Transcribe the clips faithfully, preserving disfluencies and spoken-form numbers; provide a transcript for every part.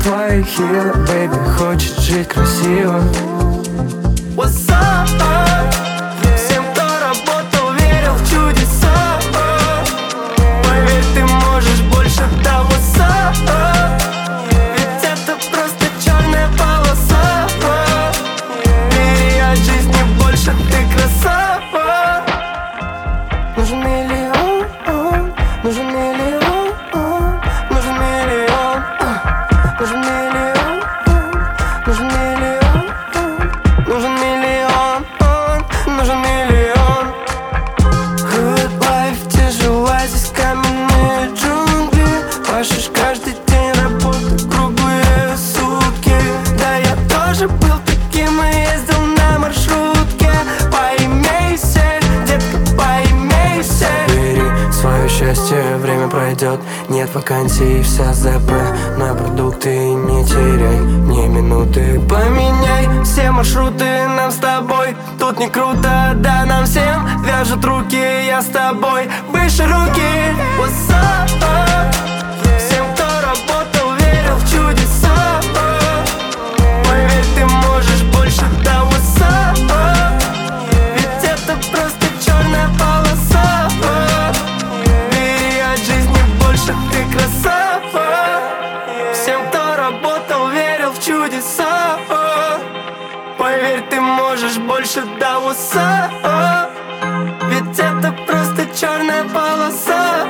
твои хилы, бэйби, хочет жить красиво. What's up? Всем, кто работал, верил в чудеса, поверь, ты можешь больше, да, what's up? Ведь это просто черная полоса. Бери от жизни больше, ты красава. Нужен миллион, нужен миллион, нужен миллион, нужен миллион, нужен миллион, нужен миллион, нужен миллион. Good life, тяжела здесь каменные джунгли. Пашешь каждый день, работа круглые сутки. Да, я тоже был таким и ездил на маршрутке. Поимейся, детка, поимейся. Бери свое счастье, время пройдет. Нет вакансий, вся ЗП на продукты. Не теряй ни минуты. Поменяй все маршруты нам с тобой. Тут не круто, да, нам всем вяжут руки, я с тобой. Выше руки, what's up? Всем, кто работал, верил в чудеса, поверь, ты можешь больше, да, what's up? Ведь это просто черная полоса. Бери от жизни больше, ты красава. Всем, кто работал, верил в чудеса, поверь, ты можешь больше, да, what's up? Ведь это просто черная полоса.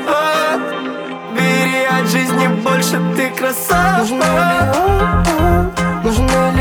Бери от жизни больше, ты красава. Нужен миллион, нужен миллион.